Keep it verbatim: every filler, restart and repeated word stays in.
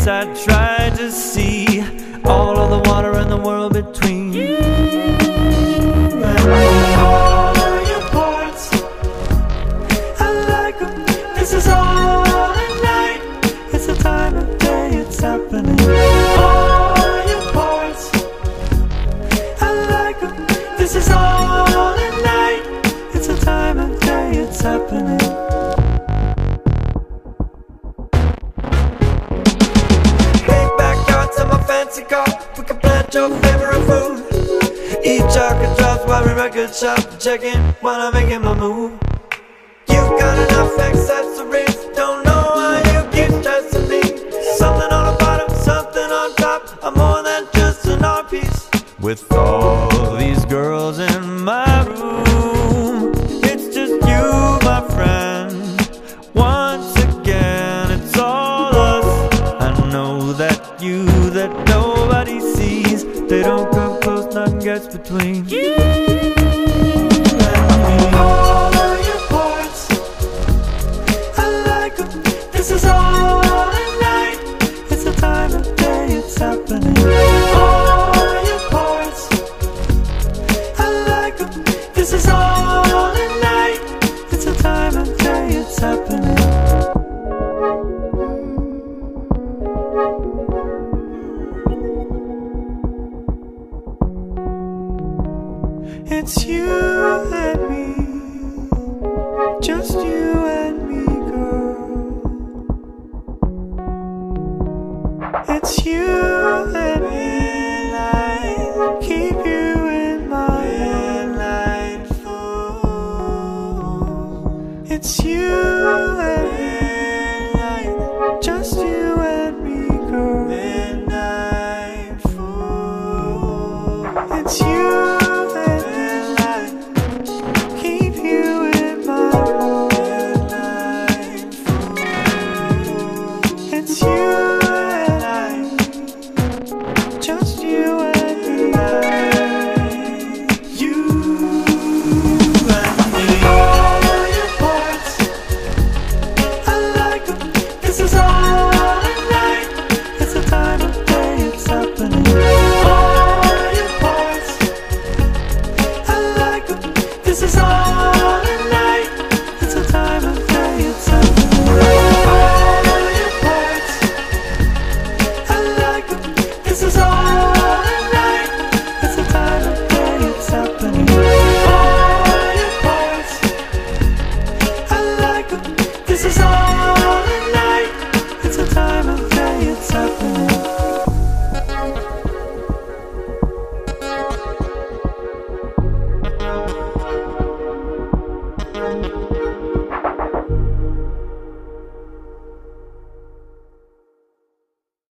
place I tried to see all of the water in the world between you and all of your parts. I like them. This is all at night. It's the time of day it's happening. All your parts. I like them. This is all at night. It's the time of day it's happening. Fancy car, we can plant your favorite food. Eat chocolate drops while we record shop. Check in while I'm making my move. You've got enough accessories, don't know why you keep stressing me. Something on the bottom, something on top. I'm more than just an art piece. With all these girls in my room, it's just you, my friend. Once again, it's all us. I know that you that nobody sees. They don't come close, nothing gets between you and me. All of your parts, I like them. This is all at night. It's the time of day it's happening. All your parts, I like them. This is all at night. It's the time of day it's happening. It's you and me, just you and me, girl. It's you and me, I keep you in my midnight fool. It's you and me, just you and me, girl. Midnight fool. It's you. It's you and I, just you and me. You and me. All of your parts, I like them. This is all at night. It's the time of day it's happening. All your parts, I like them. This is all at night. It's the time of day it's happening. This is all